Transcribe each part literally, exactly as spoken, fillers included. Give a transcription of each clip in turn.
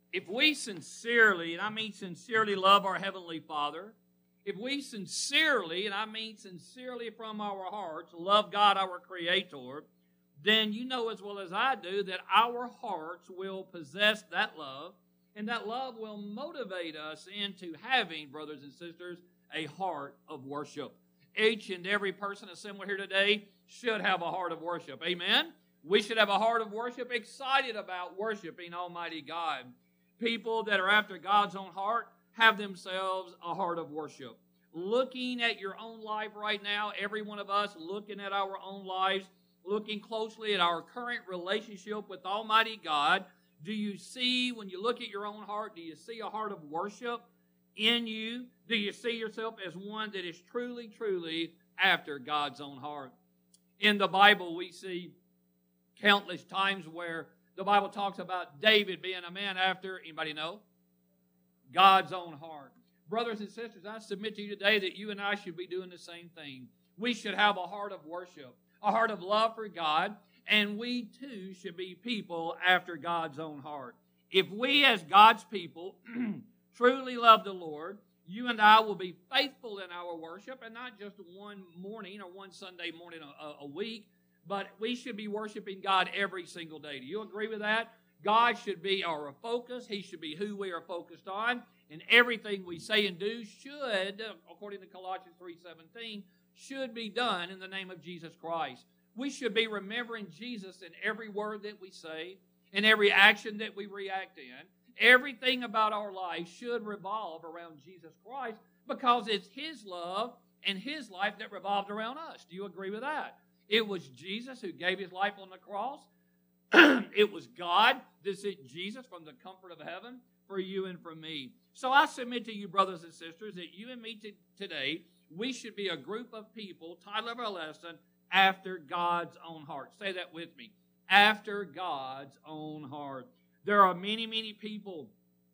If we sincerely, and I mean sincerely, love our Heavenly Father, if we sincerely, and I mean sincerely from our hearts, love God, our Creator, then you know as well as I do that our hearts will possess that love, and that love will motivate us into having, brothers and sisters, a heart of worship. Each and every person assembled here today should have a heart of worship. Amen? We should have a heart of worship, excited about worshiping Almighty God. People that are after God's own heart have themselves a heart of worship. Looking at your own life right now, every one of us looking at our own lives, looking closely at our current relationship with Almighty God, do you see, when you look at your own heart, do you see a heart of worship in you? Do you see yourself as one that is truly, truly after God's own heart? In the Bible, we see countless times where the Bible talks about David being a man after, anybody know? God's own heart. Brothers and sisters, I submit to you today that you and I should be doing the same thing. We should have a heart of worship, a heart of love for God, and we too should be people after God's own heart. If we as God's people truly love the Lord, you and I will be faithful in our worship, and not just one morning or one Sunday morning a, a week, but we should be worshiping God every single day. Do you agree with that? God should be our focus. He should be who we are focused on. And everything we say and do should, according to Colossians three seventeen, should be done in the name of Jesus Christ. We should be remembering Jesus in every word that we say, in every action that we react in. Everything about our life should revolve around Jesus Christ, because it's His love and His life that revolved around us. Do you agree with that? It was Jesus who gave His life on the cross. It was God that sent Jesus from the comfort of heaven for you and for me. So I submit to you, brothers and sisters, that you and me t- today, we should be a group of people, title of our lesson, after God's own heart. Say that with me. After God's own heart. There are many, many people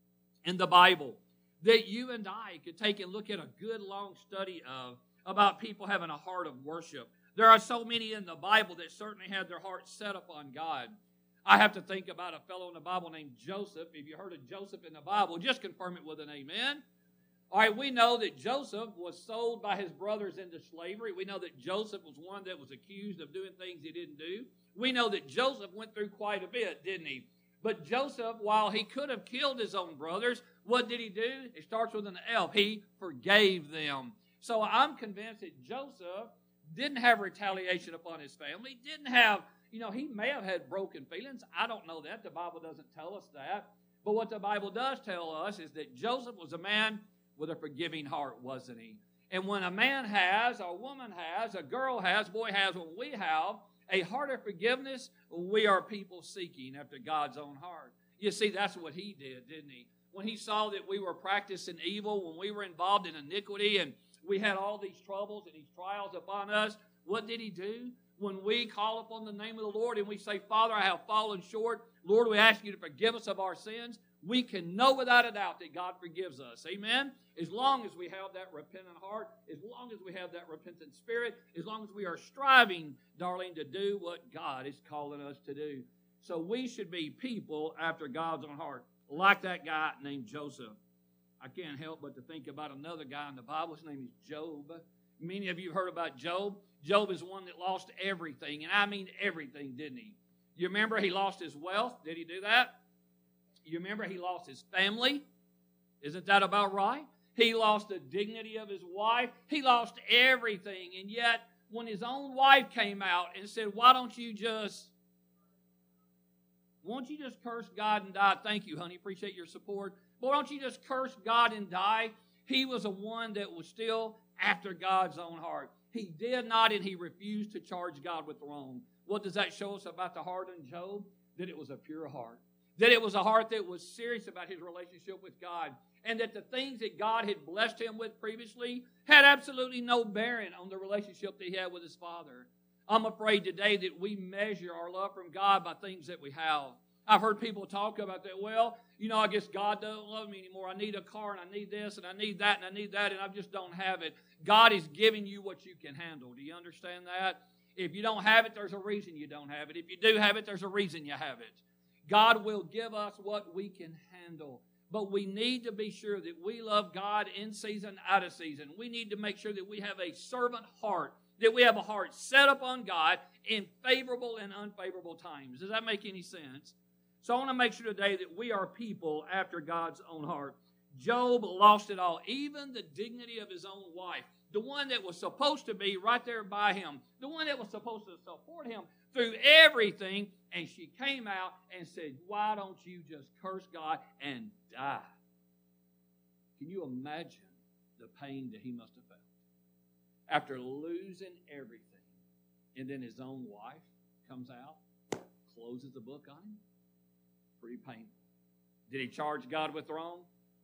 in the Bible that you and I could take and look at a good long study of about people having a heart of worship. There are so many in the Bible that certainly had their hearts set upon God. I have to think about a fellow in the Bible named Joseph. If you heard of Joseph in the Bible, just confirm it with an amen. All right, we know that Joseph was sold by his brothers into slavery. We know that Joseph was one that was accused of doing things he didn't do. We know that Joseph went through quite a bit, didn't he? But Joseph, while he could have killed his own brothers, what did he do? It starts with an F. He forgave them. So I'm convinced that Joseph didn't have retaliation upon his family, didn't have, you know, he may have had broken feelings. I don't know that. The Bible doesn't tell us that. But what the Bible does tell us is that Joseph was a man with a forgiving heart, wasn't he? And when a man has, a woman has, a girl has, a boy has, when we have a heart of forgiveness, we are people seeking after God's own heart. You see, that's what he did, didn't he? When he saw that we were practicing evil, when we were involved in iniquity, and we had all these troubles and these trials upon us, what did he do? When we call upon the name of the Lord and we say, Father, I have fallen short. Lord, we ask you to forgive us of our sins. We can know without a doubt that God forgives us. Amen? As long as we have that repentant heart, as long as we have that repentant spirit, as long as we are striving, darling, to do what God is calling us to do. So we should be people after God's own heart, like that guy named Joseph. I can't help but to think about another guy in the Bible. His name is Job. Many of you have heard about Job. Job is one that lost everything, and I mean everything, didn't he? You remember he lost his wealth? Did he do that? You remember he lost his family? Isn't that about right? He lost the dignity of his wife. He lost everything, and yet when his own wife came out and said, why don't you just, won't you just curse God and die? Thank you, honey. Appreciate your support. But why don't you just curse God and die? He was a one that was still after God's own heart. He did not, and he refused to charge God with wrong. What does that show us about the heart in Job? That it was a pure heart. That it was a heart that was serious about his relationship with God. And that the things that God had blessed him with previously had absolutely no bearing on the relationship that he had with his Father. I'm afraid today that we measure our love from God by things that we have. I've heard people talk about that. Well, you know, I guess God doesn't love me anymore. I need a car, and I need this, and I need that, and I need that, and I just don't have it. God is giving you what you can handle. Do you understand that? If you don't have it, there's a reason you don't have it. If you do have it, there's a reason you have it. God will give us what we can handle. But we need to be sure that we love God in season, out of season. We need to make sure that we have a servant heart, that we have a heart set upon God in favorable and unfavorable times. Does that make any sense? So I want to make sure today that we are people after God's own heart. Job lost it all, even the dignity of his own wife, the one that was supposed to be right there by him, the one that was supposed to support him through everything, and she came out and said, why don't you just curse God and die? Can you imagine the pain that he must have felt after losing everything? And then his own wife comes out, closes the book on him. Pretty painful. Did he charge God with wrong?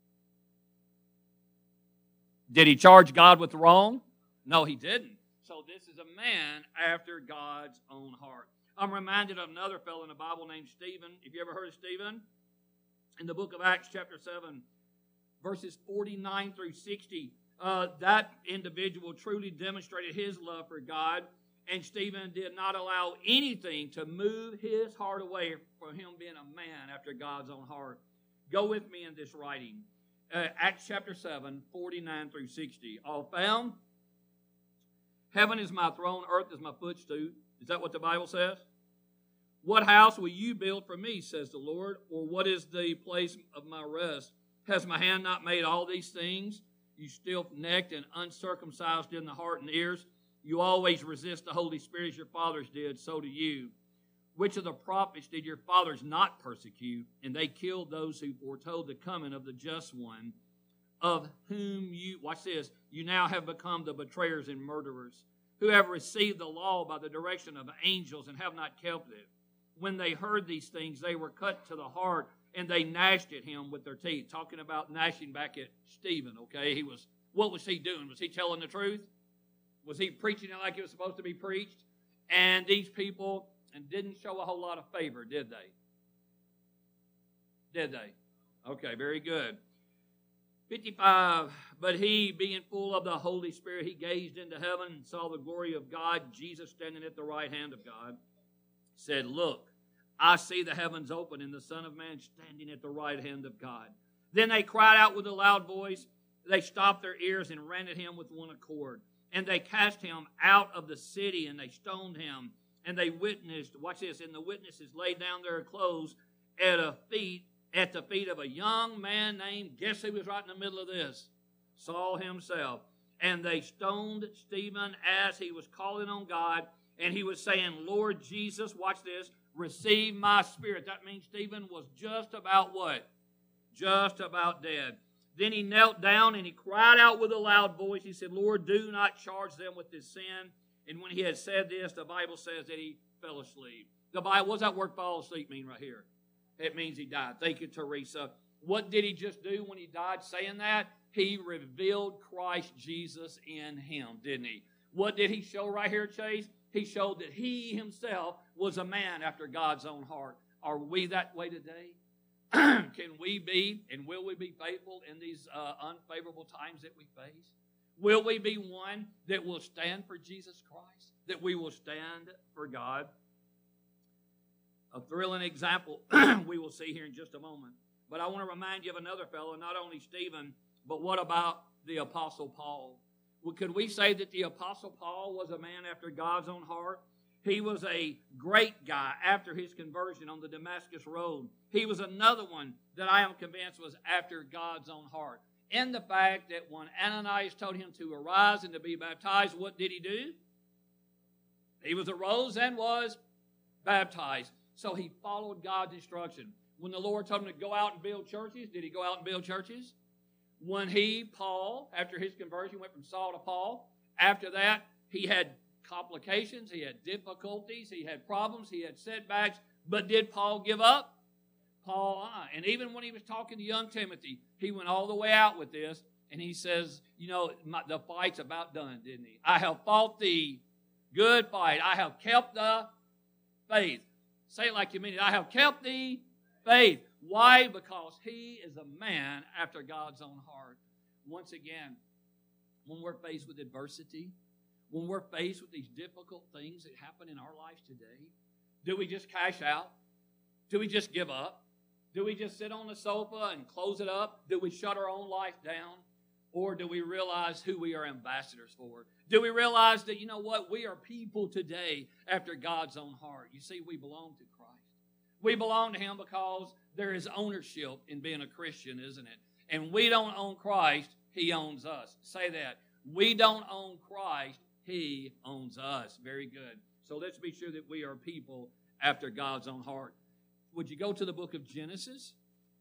Did he charge God with wrong? No, he didn't. So this is a man after God's own heart. I'm reminded of another fellow in the Bible named Stephen. Have you ever heard of Stephen? In the book of Acts chapter seven, verses forty-nine through sixty, uh, that individual truly demonstrated his love for God, and Stephen did not allow anything to move his heart away from him being a man after God's own heart. Go with me in this writing. Uh, Acts chapter seven, forty-nine through sixty. All found? Heaven is my throne, earth is my footstool. Is that what the Bible says? What house will you build for me, says the Lord, or what is the place of my rest? Has my hand not made all these things? You stiff-necked and uncircumcised in the heart and ears. You always resist the Holy Spirit as your fathers did, so do you. Which of the prophets did your fathers not persecute? And they killed those who foretold the coming of the just one, of whom you, watch this, you now have become the betrayers and murderers, who have received the law by the direction of angels and have not kept it. When they heard these things, they were cut to the heart, and they gnashed at him with their teeth. Talking about gnashing back at Stephen, okay? He was, what was he doing? Was he telling the truth? Was he preaching it like it was supposed to be preached? And these people and didn't show a whole lot of favor, did they? Did they? Okay, very good. fifty-five, but he, being full of the Holy Spirit, he gazed into heaven and saw the glory of God, Jesus standing at the right hand of God, said, look, I see the heavens open and the Son of Man standing at the right hand of God. Then they cried out with a loud voice. They stopped their ears and ran at him with one accord. And they cast him out of the city and they stoned him. And they witnessed, watch this, and the witnesses laid down their clothes at a feet, at the feet of a young man named, guess who was right in the middle of this? Saul himself. And they stoned Stephen as he was calling on God. And he was saying, Lord Jesus, watch this, receive my spirit. That means Stephen was just about what? Just about dead. Then he knelt down and he cried out with a loud voice. He said, Lord, do not charge them with this sin. And when he had said this, the Bible says that he fell asleep. The Bible, what does that word fall asleep mean right here? It means he died. Thank you, Teresa. What did he just do when he died saying that? He revealed Christ Jesus in him, didn't he? What did he show right here, Chase? He showed that he himself was a man after God's own heart. Are we that way today? Can we be and will we be faithful in these uh, unfavorable times that we face? Will we be one that will stand for Jesus Christ? That we will stand for God? A thrilling example we will see here in just a moment. But I want to remind you of another fellow, not only Stephen, but what about the Apostle Paul? Well, could we say that the Apostle Paul was a man after God's own heart? He was a great guy after his conversion on the Damascus Road. He was another one that I am convinced was after God's own heart. In the fact that when Ananias told him to arise and to be baptized, what did he do? He was arose and was baptized. So he followed God's instruction. When the Lord told him to go out and build churches, did he go out and build churches? When he, Paul, after his conversion, went from Saul to Paul, after that, he had complications, he had difficulties, he had problems, he had setbacks, but did Paul give up? Paul, uh, and even when he was talking to young Timothy, he went all the way out with this, and he says, you know, my, the fight's about done, didn't he? I have fought the good fight. I have kept the faith. Say it like you mean it. I have kept the faith. Why? Because he is a man after God's own heart. Once again, when we're faced with adversity, when we're faced with these difficult things that happen in our lives today, do we just cash out? Do we just give up? Do we just sit on the sofa and close it up? Do we shut our own life down? Or do we realize who we are ambassadors for? Do we realize that, you know what, we are people today after God's own heart? You see, we belong to Christ. We belong to Him because there is ownership in being a Christian, isn't it? And we don't own Christ, He owns us. Say that. We don't own Christ, He owns us. Very good. So let's be sure that we are people after God's own heart. Would you go to the book of Genesis?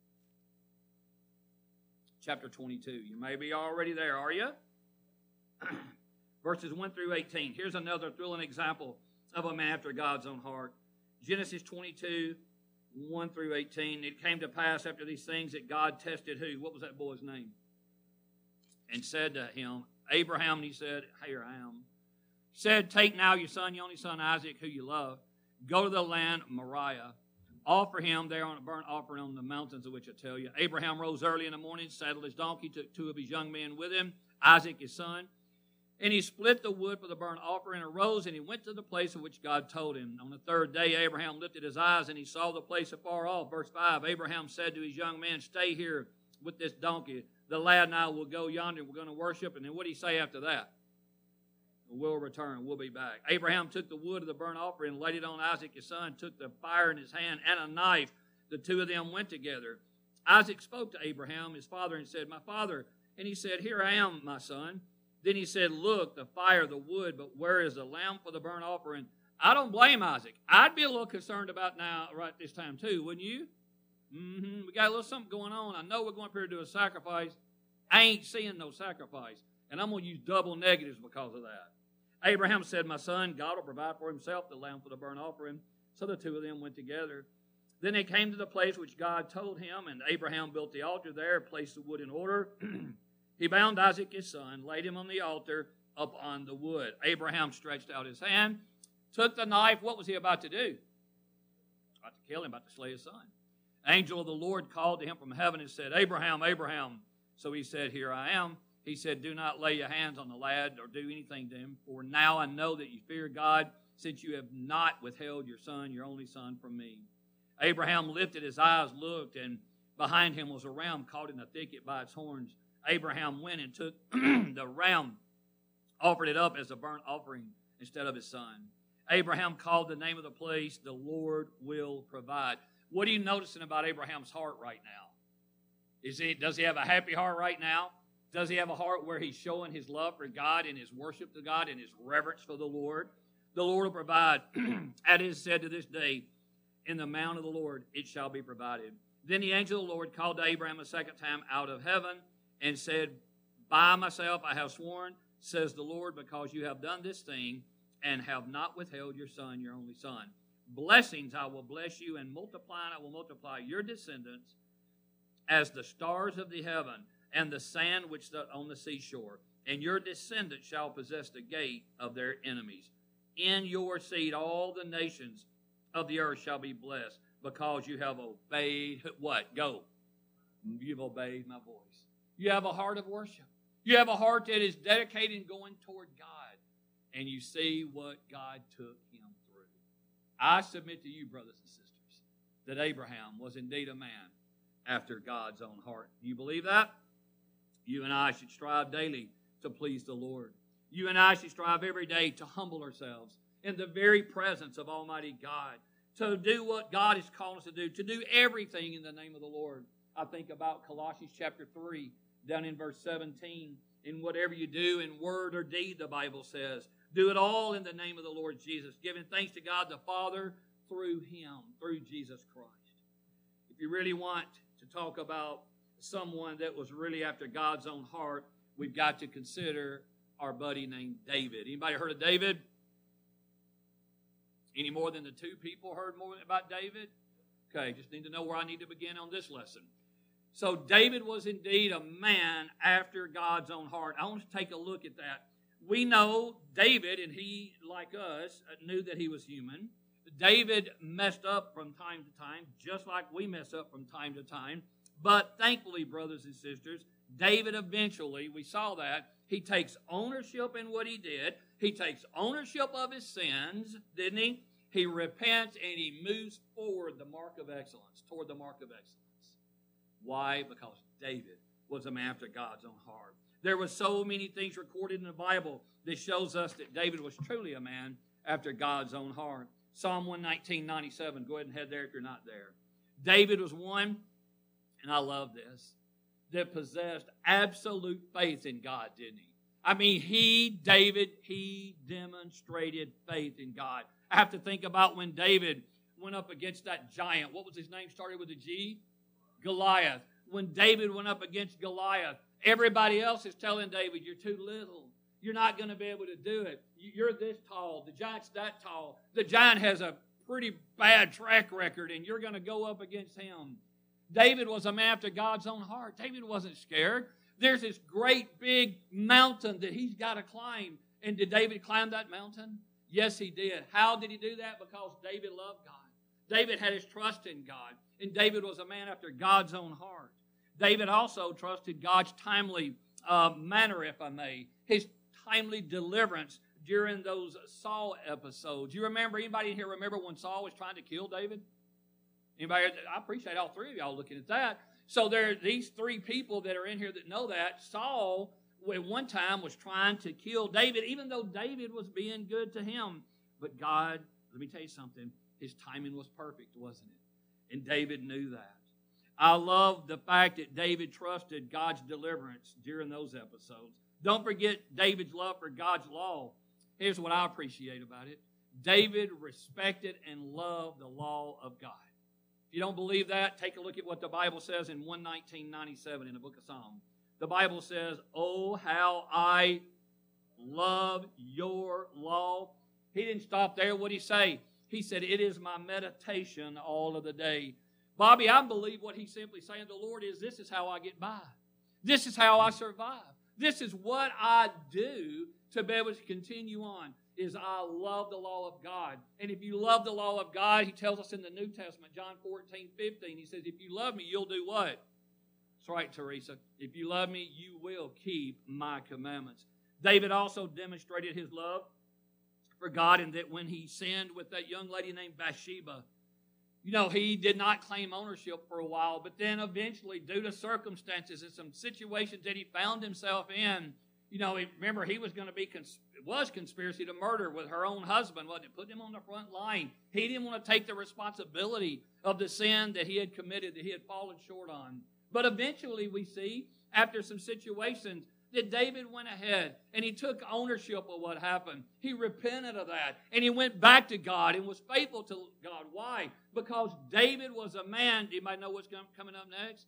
Chapter twenty-two. You may be already there, are you? Verses one through eighteen. Here's another thrilling example of a man after God's own heart. Genesis twenty-two, one through eighteen. It came to pass after these things that God tested who? What was that boy's name? And said to him, Abraham, and he said, Here I am. Said, Take now your son, your only son Isaac, who you love. Go to the land of Moriah. Offer him there on a burnt offering on the mountains of which I tell you. Abraham rose early in the morning, saddled his donkey, took two of his young men with him, Isaac his son. And he split the wood for the burnt offering, and arose, and he went to the place of which God told him. On the third day, Abraham lifted his eyes, and he saw the place afar off. Verse five, Abraham said to his young men, Stay here with this donkey. The lad and I will go yonder, we're going to worship. And then what did he say after that? We'll return, we'll be back. Abraham took the wood of the burnt offering and laid it on Isaac his son, took the fire in his hand and a knife. The two of them went together. Isaac spoke to Abraham, his father, and said, My father. And he said, Here I am, my son. Then he said, Look, the fire, the wood, but where is the lamb for the burnt offering? I don't blame Isaac. I'd be a little concerned about now, right this time too, wouldn't you? Mm-hmm. We got a little something going on. I know we're going up here to do a sacrifice. I ain't seeing no sacrifice. And I'm going to use double negatives because of that. Abraham said, My son, God will provide for himself the lamb for the burnt offering. So the two of them went together. Then they came to the place which God told him, and Abraham built the altar there, placed the wood in order. He bound Isaac his son, laid him on the altar upon the wood. Abraham stretched out his hand, took the knife. What was he about to do? About to kill him, about to slay his son. Angel of the Lord called to him from heaven and said, Abraham, Abraham. So he said, Here I am. He said, Do not lay your hands on the lad or do anything to him, for now I know that you fear God, since you have not withheld your son, your only son, from me. Abraham lifted his eyes, looked, and behind him was a ram caught in the thicket by its horns. Abraham went and took the ram, offered it up as a burnt offering instead of his son. Abraham called the name of the place, The Lord Will Provide. What are you noticing about Abraham's heart right now? Is he, does he have a happy heart right now? Does he have a heart where he's showing his love for God and his worship to God and his reverence for the Lord? The Lord will provide. As is said to this day, in the mount of the Lord it shall be provided. Then the angel of the Lord called to Abraham a second time out of heaven and said, By myself I have sworn, says the Lord, because you have done this thing and have not withheld your son, your only son. Blessings I will bless you, and multiplying I will multiply your descendants as the stars of the heaven and the sand which is on the seashore. And your descendants shall possess the gate of their enemies. In your seed all the nations of the earth shall be blessed, because you have obeyed, what? Go. You've obeyed my voice. You have a heart of worship. You have a heart that is dedicated and going toward God. And you see what God took him through. I submit to you, brothers and sisters, that Abraham was indeed a man after God's own heart. Do you believe that? You and I should strive daily to please the Lord. You and I should strive every day to humble ourselves in the very presence of Almighty God, to do what God has called us to do, to do everything in the name of the Lord. I think about Colossians chapter three, down in verse seventeen. In whatever you do, in word or deed, the Bible says, do it all in the name of the Lord Jesus, giving thanks to God the Father through Him, through Jesus Christ. If you really want to talk about someone that was really after God's own heart, we've got to consider our buddy named David. Anybody heard of David? Any more than the two people heard more about David? Okay, just need to know where I need to begin on this lesson. So David was indeed a man after God's own heart. I want to take a look at that. We know David, and he, like us, knew that he was human. David messed up from time to time, just like we mess up from time to time. But thankfully, brothers and sisters, David eventually, we saw that, he takes ownership in what he did. He takes ownership of his sins, didn't he? He repents and he moves forward the mark of excellence, toward the mark of excellence. Why? Because David was a man after God's own heart. There were so many things recorded in the Bible that shows us that David was truly a man after God's own heart. Psalm one nineteen, ninety-seven. Go ahead and head there if you're not there. David was one, and I love this, that possessed absolute faith in God, didn't he? I mean, he, David, he demonstrated faith in God. I have to think about when David went up against that giant. What was his name? Started with a G? Goliath. When David went up against Goliath, everybody else is telling David, you're too little. You're not going to be able to do it. You're this tall. The giant's that tall. The giant has a pretty bad track record, and you're going to go up against him. David was a man after God's own heart. David wasn't scared. There's this great big mountain that he's got to climb. And did David climb that mountain? Yes, he did. How did he do that? Because David loved God. David had his trust in God. And David was a man after God's own heart. David also trusted God's timely uh, manner, if I may. His timely deliverance during those Saul episodes. You remember, anybody in here remember when Saul was trying to kill David? Anybody? I appreciate all three of y'all looking at that. So there are these three people that are in here that know that. Saul, at one time, was trying to kill David, even though David was being good to him. But God, let me tell you something, his timing was perfect, wasn't it? And David knew that. I love the fact that David trusted God's deliverance during those episodes. Don't forget David's love for God's law. Here's what I appreciate about it. David respected and loved the law of God. If you don't believe that, take a look at what the Bible says in one nineteen ninety-seven in the book of Psalms. The Bible says, oh, how I love your law. He didn't stop there. What did he say? He said, it is my meditation all of the day. Bobby, I believe what he's simply saying to the Lord is, this is how I get by. This is how I survive. This is what I do to be able to continue on, is I love the law of God. And if you love the law of God, he tells us in the New Testament, John fourteen, fifteen, he says, if you love me, you'll do what? That's right, Teresa. If you love me, you will keep my commandments. David also demonstrated his love for God in that when he sinned with that young lady named Bathsheba, you know, he did not claim ownership for a while, but then eventually, due to circumstances and some situations that he found himself in, you know, remember, he was going to be, cons- it was conspiracy to murder with her own husband, wasn't it? Putting him on the front line. He didn't want to take the responsibility of the sin that he had committed, that he had fallen short on. But eventually we see, after some situations, that David went ahead and he took ownership of what happened. He repented of that. And he went back to God and was faithful to God. Why? Because David was a man, do you might know what's coming up next?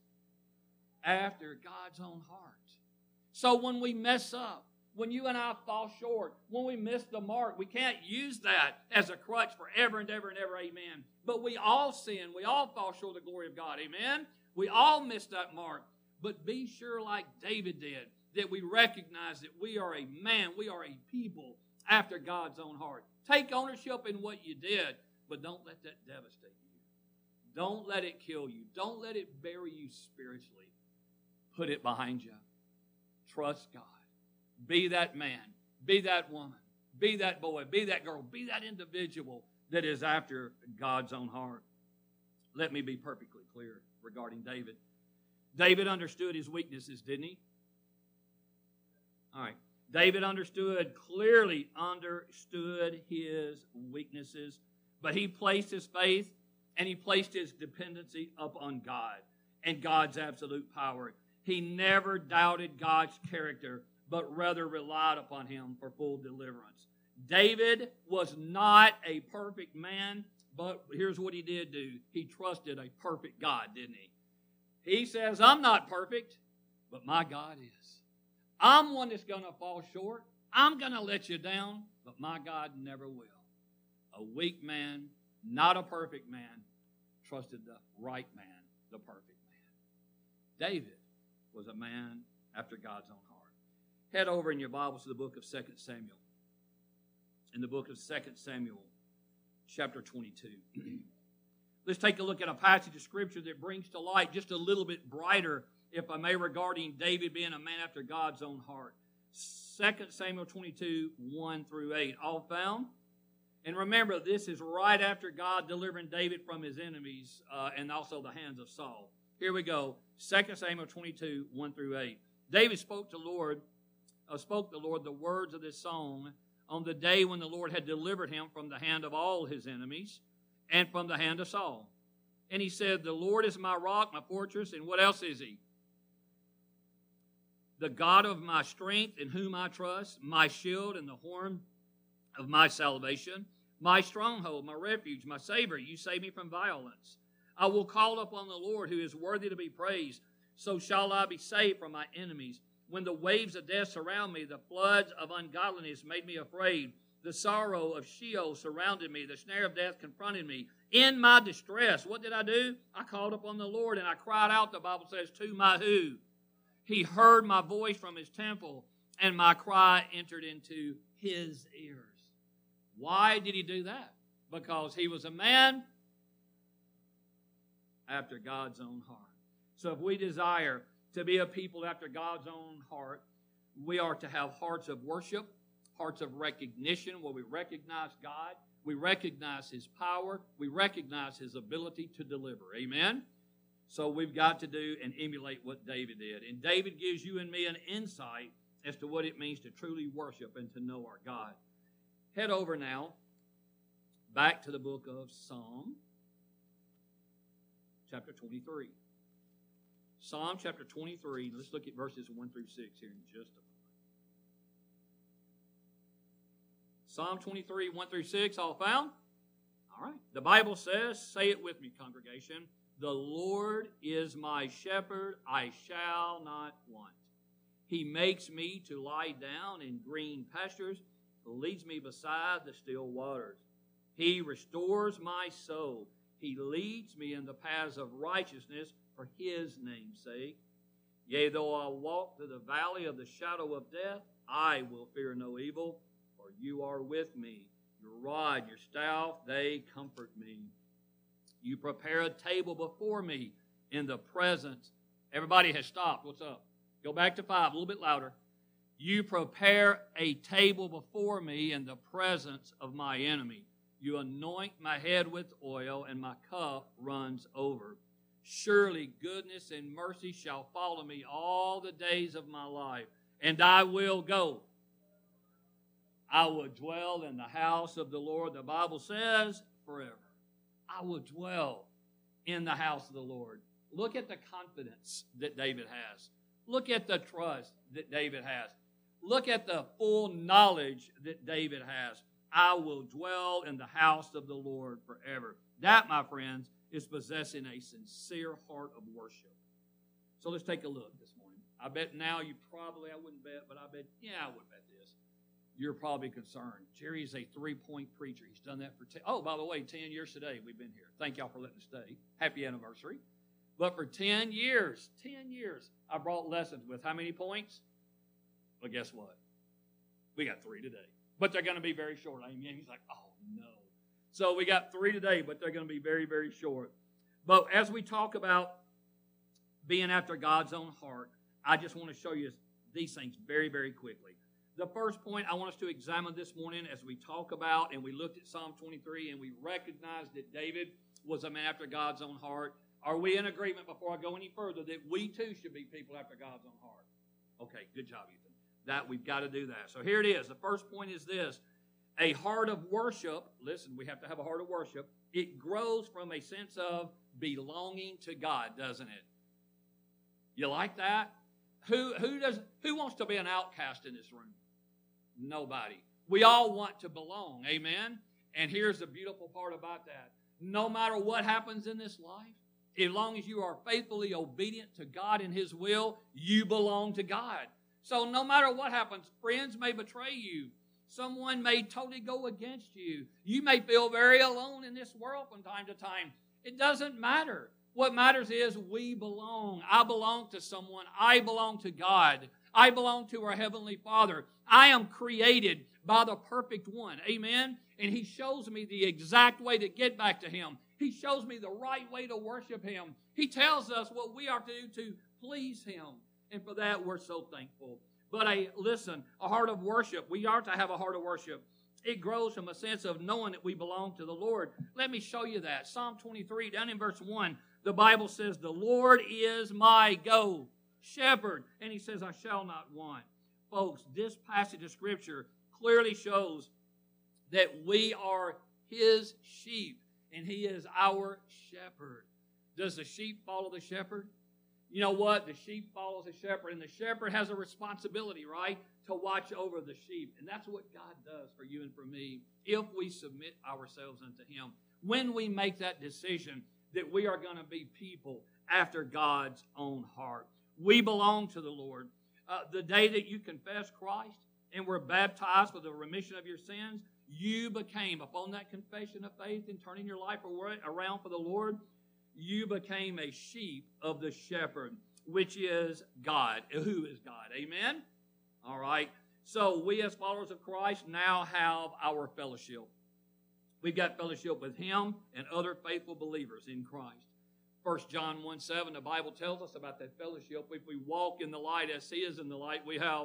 After God's own heart. So when we mess up, when you and I fall short, when we miss the mark, we can't use that as a crutch forever and ever and ever, amen. But we all sin. We all fall short of the glory of God, amen. We all miss that mark. But be sure, like David did, that we recognize that we are a man, we are a people after God's own heart. Take ownership in what you did, but don't let that devastate you. Don't let it kill you. Don't let it bury you spiritually. Put it behind you. Trust God. Be that man. Be that woman. Be that boy. Be that girl. Be that individual that is after God's own heart. Let me be perfectly clear regarding David. David understood his weaknesses, didn't he? All right. David understood, clearly understood his weaknesses, but he placed his faith and he placed his dependency upon God and God's absolute power. He never doubted God's character, but rather relied upon him for full deliverance. David was not a perfect man, but here's what he did do. He trusted a perfect God, didn't he? He says, I'm not perfect, but my God is. I'm one that's going to fall short. I'm going to let you down, but my God never will. A weak man, not a perfect man, trusted the right man, the perfect man. David was a man after God's own heart. Head over in your Bibles to the book of Second Samuel. In the book of Second Samuel, chapter twenty-two. Let's take a look at a passage of Scripture that brings to light just a little bit brighter, if I may, regarding David being a man after God's own heart. Second Samuel twenty-two, one through eight. All found? And remember, this is right after God delivering David from his enemies uh, and also the hands of Saul. Here we go. Second Samuel twenty-two, one through eight. David spoke to Lord, uh, spoke the Lord the words of this song on the day when the Lord had delivered him from the hand of all his enemies and from the hand of Saul. And he said, the Lord is my rock, my fortress, and what else is he? The God of my strength, in whom I trust, my shield and the horn of my salvation, my stronghold, my refuge, my Savior. You save me from violence. I will call upon the Lord, who is worthy to be praised. So shall I be saved from my enemies. When the waves of death surround me, the floods of ungodliness made me afraid. The sorrow of Sheol surrounded me. The snare of death confronted me. In my distress, what did I do? I called upon the Lord, and I cried out, the Bible says, to my who? He heard my voice from his temple, and my cry entered into his ears. Why did he do that? Because he was a man after God's own heart. So if we desire to be a people after God's own heart, we are to have hearts of worship, hearts of recognition where we recognize God, we recognize his power, we recognize his ability to deliver. Amen? So we've got to do and emulate what David did. And David gives you and me an insight as to what it means to truly worship and to know our God. Head over now back to the book of Psalm, chapter twenty-three. Psalm chapter twenty-three. Let's look at verses one through six here in just a moment. Psalm twenty-three, one through six, all found? All right. The Bible says, say it with me, congregation, the Lord is my shepherd, I shall not want. He makes me to lie down in green pastures, leads me beside the still waters. He restores my soul. He leads me in the paths of righteousness for his name's sake. Yea, though I walk through the valley of the shadow of death, I will fear no evil, for you are with me. Your rod, your staff, they comfort me. You prepare a table before me in the presence. Everybody has stopped. What's up? Go back to five, a little bit louder. You prepare a table before me in the presence of my enemy. You anoint my head with oil, and my cup runs over. Surely goodness and mercy shall follow me all the days of my life, and I will go. I will dwell in the house of the Lord. The Bible says forever. I will dwell in the house of the Lord. Look at the confidence that David has. Look at the trust that David has. Look at the full knowledge that David has. I will dwell in the house of the Lord forever. That, my friends, is possessing a sincere heart of worship. So let's take a look this morning. I bet now you probably, I wouldn't bet, but I bet, yeah, I would bet this. You're probably concerned. Jerry is a three-point preacher. He's done that for ten. Oh, by the way, ten years today we've been here. Thank y'all for letting us stay. Happy anniversary. But for ten years, ten years, I brought lessons with how many points? Well, guess what? We got three today. But they're going to be very short. Amen. He's like, oh, no. So we got three today, but they're going to be very, very short. But as we talk about being after God's own heart, I just want to show you these things very, very quickly. The first point I want us to examine this morning as we talk about, and we looked at Psalm twenty-three, and we recognized that David was a man after God's own heart. Are we in agreement, before I go any further, that we too should be people after God's own heart? Okay, good job, Ethan. That we've got to do that. So here it is. The first point is this. A heart of worship, listen, we have to have a heart of worship. It grows from a sense of belonging to God, doesn't it? You like that? Who, who, does, who wants to be an outcast in this room? Nobody. We all want to belong, amen? And here's the beautiful part about that. No matter what happens in this life, as long as you are faithfully obedient to God and his will, you belong to God. So no matter what happens, friends may betray you. Someone may totally go against you. You may feel very alone in this world from time to time. It doesn't matter. What matters is we belong. I belong to someone. I belong to God. I belong to our Heavenly Father. I am created by the perfect one. Amen? And he shows me the exact way to get back to him. He shows me the right way to worship him. He tells us what we are to do to please him. And for that, we're so thankful. But a, listen, a heart of worship. We are to have a heart of worship. It grows from a sense of knowing that we belong to the Lord. Let me show you that. Psalm twenty-three, down in verse one, the Bible says, the Lord is my go shepherd. And he says, I shall not want. Folks, this passage of Scripture clearly shows that we are his sheep, and he is our shepherd. Does the sheep follow the shepherd? You know what? The sheep follows the shepherd, and the shepherd has a responsibility, right, to watch over the sheep. And that's what God does for you and for me if we submit ourselves unto him. When we make that decision that we are going to be people after God's own heart. We belong to the Lord. Uh, the day that you confess Christ and were baptized for the remission of your sins, you became, upon that confession of faith and turning your life around for the Lord, you became a sheep of the shepherd, which is God. Who is God? Amen? All right. So we as followers of Christ now have our fellowship. We've got fellowship with him and other faithful believers in Christ. First John one seven, the Bible tells us about that fellowship. If we walk in the light as he is in the light, we have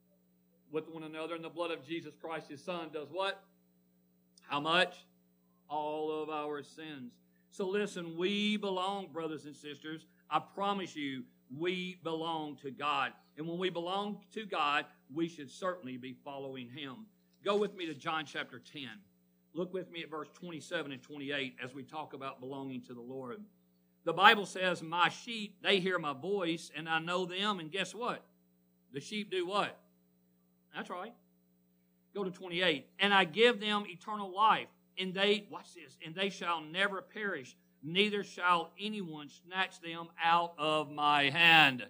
with one another, and the blood of Jesus Christ, his Son, does what? How much? All of our sins. So listen, we belong, brothers and sisters. I promise you, we belong to God. And when we belong to God, we should certainly be following him. Go with me to John chapter ten. Look with me at verse twenty-seven and twenty-eight as we talk about belonging to the Lord. The Bible says, my sheep, they hear my voice, and I know them, and guess what? The sheep do what? That's right. Go to twenty-eight. And I give them eternal life, and they, watch this, and they shall never perish, neither shall anyone snatch them out of my hand.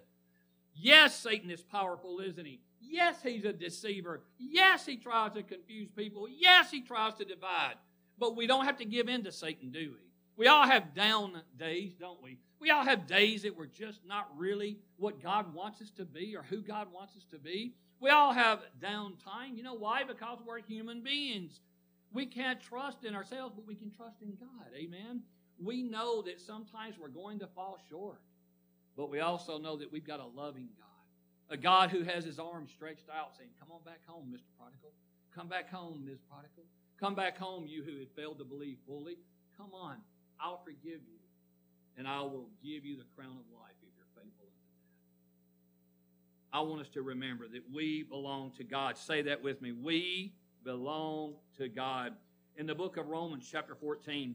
Yes, Satan is powerful, isn't he? Yes, he's a deceiver. Yes, he tries to confuse people. Yes, he tries to divide. But we don't have to give in to Satan, do we? We all have down days, don't we? We all have days that we're just not really what God wants us to be or who God wants us to be. We all have down time. You know why? Because we're human beings. We can't trust in ourselves, but we can trust in God. Amen? We know that sometimes we're going to fall short. But we also know that we've got a loving God. A God who has his arms stretched out saying, come on back home, Mister Prodigal. Come back home, Miz Prodigal. Come back home, you who had failed to believe fully. Come on, I'll forgive you, and I will give you the crown of life if you're faithful unto that. I want us to remember that we belong to God. Say that with me. We belong to God. In the book of Romans, chapter fourteen,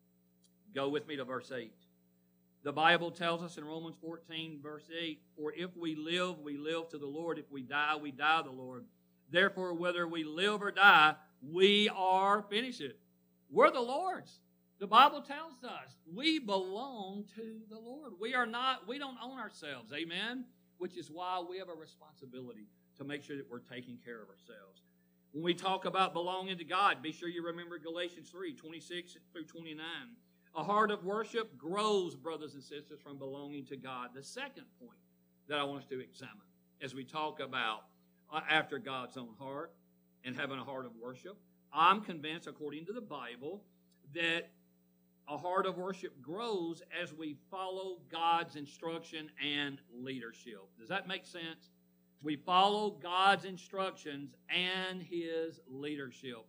go with me to verse eight. The Bible tells us in Romans fourteen, verse eight, for if we live, we live to the Lord. If we die, we die to the Lord. Therefore, whether we live or die, we are, finish it, we're the Lord's. The Bible tells us we belong to the Lord. We are not, we don't own ourselves, amen? Which is why we have a responsibility to make sure that we're taking care of ourselves. When we talk about belonging to God, be sure you remember Galatians three, twenty-six through twenty-nine. A heart of worship grows, brothers and sisters, from belonging to God. The second point that I want us to examine as we talk about uh, after God's own heart and having a heart of worship, I'm convinced, according to the Bible, that a heart of worship grows as we follow God's instruction and leadership. Does that make sense? We follow God's instructions and his leadership.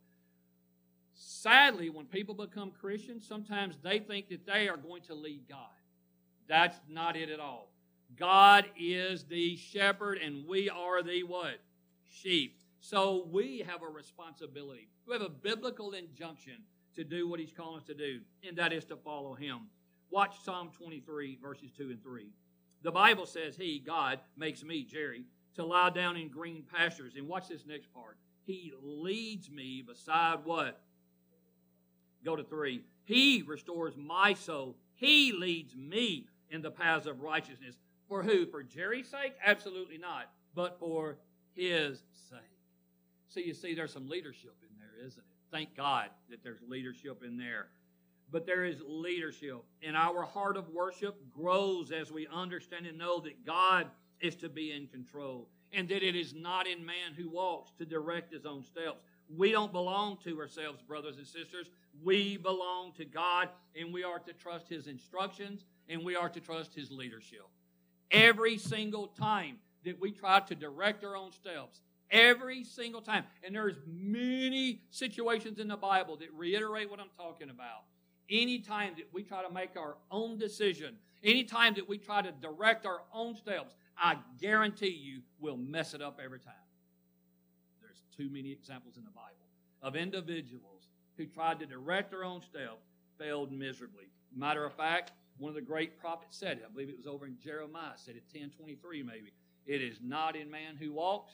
Sadly, when people become Christians, sometimes they think that they are going to lead God. That's not it at all. God is the shepherd, and we are the what? Sheep. So we have a responsibility. We have a biblical injunction to do what he's calling us to do, and that is to follow him. Watch Psalm twenty-three, verses two and three. The Bible says he, God, makes me, Jerry, to lie down in green pastures. And watch this next part. He leads me beside what? Go to three. He restores my soul. He leads me in the paths of righteousness. For who? For Jerry's sake? Absolutely not. But for his sake. So you see, there's some leadership in there, isn't it? Thank God that there's leadership in there. But there is leadership. And our heart of worship grows as we understand and know that God is to be in control. And that it is not in man who walks to direct his own steps. We don't belong to ourselves, brothers and sisters. We belong to God, and we are to trust his instructions, and we are to trust his leadership. Every single time that we try to direct our own steps, Every single time. And there's many situations in the Bible that reiterate what I'm talking about. Anytime that we try to make our own decision, anytime that we try to direct our own steps, I guarantee you we'll mess it up every time. There's too many examples in the Bible of individuals who tried to direct their own steps, failed miserably. Matter of fact, one of the great prophets said it. I believe it was over in Jeremiah, said it ten twenty-three maybe. It is not in man who walks.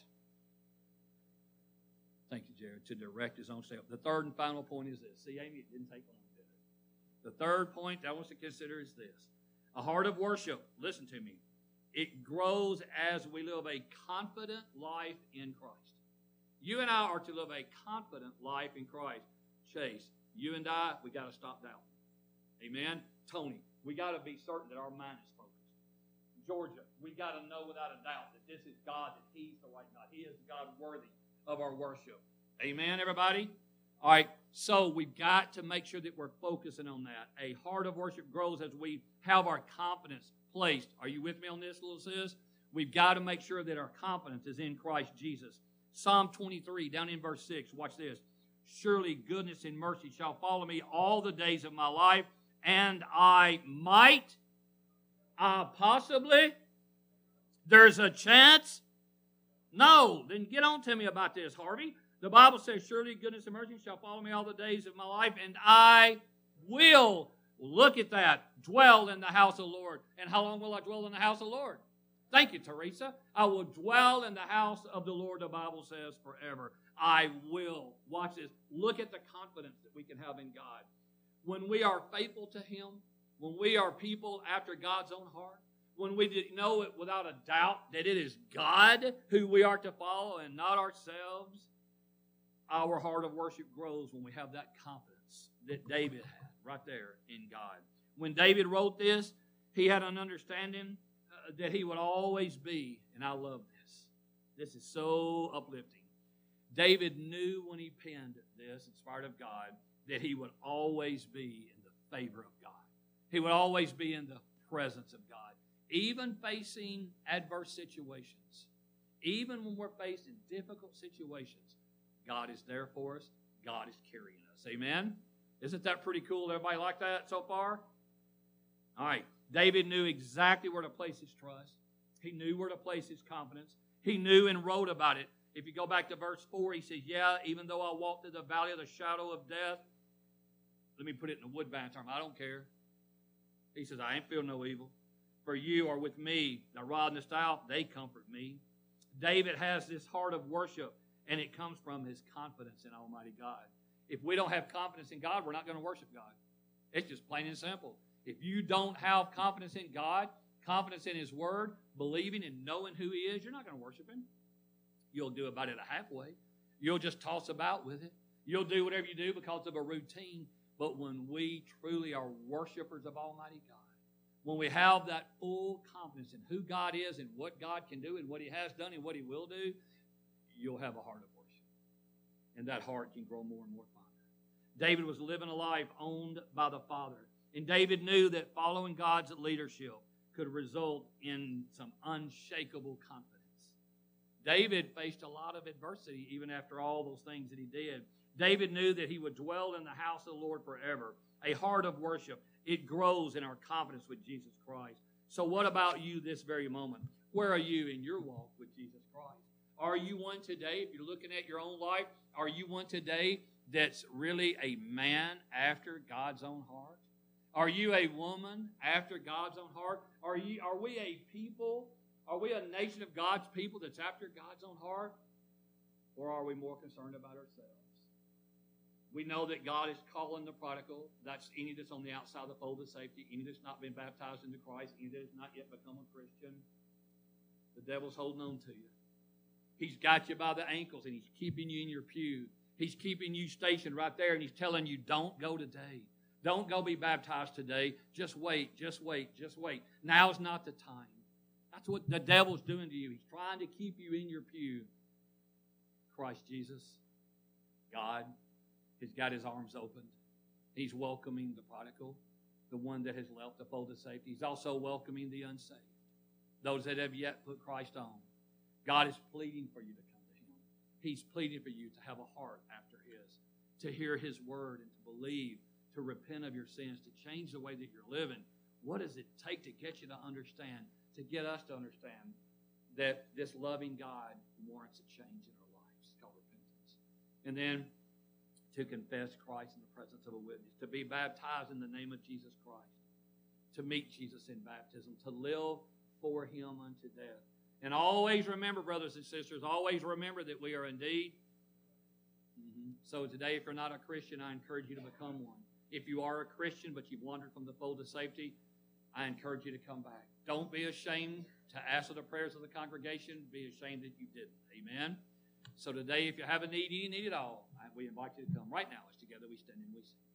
Thank you, Jared, to direct his own steps. The third and final point is this. See, Amy, it didn't take long, did it? The third point I want us to consider is this. A heart of worship, listen to me, it grows as we live a confident life in Christ. You and I are to live a confident life in Christ. Chase, you and I, we got to stop doubting. Amen? Tony, we got to be certain that our mind is focused. Georgia, we got to know without a doubt that this is God, that He's the right God. He is God worthy of our worship. Amen, everybody? All right, so we've got to make sure that we're focusing on that. A heart of worship grows as we have our confidence placed. Are you with me on this, little sis? We've got to make sure that our confidence is in Christ Jesus. Psalm twenty-three, down in verse six, watch this. Surely goodness and mercy shall follow me all the days of my life, and I might, uh, possibly, there's a chance. No, then get on to me about this, Harvey. The Bible says, surely goodness and mercy shall follow me all the days of my life, and I will, look at that, dwell in the house of the Lord. And how long will I dwell in the house of the Lord? Thank you, Teresa. I will dwell in the house of the Lord, the Bible says, forever. I will. Watch this. Look at the confidence that we can have in God. When we are faithful to Him, when we are people after God's own heart, when we know it without a doubt that it is God who we are to follow and not ourselves, our heart of worship grows when we have that confidence that David had right there in God. When David wrote this, he had an understanding uh, that he would always be, and I love this. This is so uplifting. David knew when he penned this, inspired of God, that he would always be in the favor of God. He would always be in the presence of God. Even facing adverse situations, even when we're faced in difficult situations, God is there for us. God is carrying us. Amen? Isn't that pretty cool? Everybody like that so far? All right. David knew exactly where to place his trust. He knew where to place his confidence. He knew and wrote about it. If you go back to verse four, he says, yeah, even though I walk through the valley of the shadow of death, let me put it in a Woodbine term, I don't care. He says, I ain't feel no evil. For you are with me. The rod and the staff, they comfort me. David has this heart of worship, and it comes from his confidence in Almighty God. If we don't have confidence in God, we're not going to worship God. It's just plain and simple. If you don't have confidence in God, confidence in His Word, believing and knowing who He is, you're not going to worship Him. You'll do about it a halfway. You'll just toss about with it. You'll do whatever you do because of a routine. But when we truly are worshipers of Almighty God, when we have that full confidence in who God is and what God can do and what He has done and what He will do, you'll have a heart of worship. And that heart can grow more and more fonder. David was living a life owned by the Father. And David knew that following God's leadership could result in some unshakable confidence. David faced a lot of adversity even after all those things that he did. David knew that he would dwell in the house of the Lord forever. A heart of worship, it grows in our confidence with Jesus Christ. So what about you this very moment? Where are you in your walk with Jesus Christ? Are you one today, if you're looking at your own life, are you one today that's really a man after God's own heart? Are you a woman after God's own heart? Are you? Are we a people? Are we a nation of God's people that's after God's own heart? Or are we more concerned about ourselves? We know that God is calling the prodigal. That's any that's on the outside of the fold of safety, any that's not been baptized into Christ, any that has not yet become a Christian. The devil's holding on to you. He's got you by the ankles, and he's keeping you in your pew. He's keeping you stationed right there, and he's telling you, don't go today. Don't go be baptized today. Just wait, just wait, just wait. Now's not the time. That's what the devil's doing to you. He's trying to keep you in your pew. Christ Jesus, God, has got His arms opened. He's welcoming the prodigal, the one that has left the fold of safety. He's also welcoming the unsaved, those that have yet put Christ on. God is pleading for you to come to Him. He's pleading for you to have a heart after His, to hear His word and to believe, to repent of your sins, to change the way that you're living. What does it take to get you to understand, to get us to understand that this loving God warrants a change in our lives? It's called repentance. And then to confess Christ in the presence of a witness, to be baptized in the name of Jesus Christ, to meet Jesus in baptism, to live for Him unto death. And always remember, brothers and sisters, always remember that we are indeed. Mm-hmm. So today, if you're not a Christian, I encourage you to become one. If you are a Christian, but you've wandered from the fold of safety, I encourage you to come back. Don't be ashamed to ask for the prayers of the congregation. Be ashamed that you didn't. Amen? So today, if you have a need, any need at all, we invite you to come. Right now, as together we stand and we sing.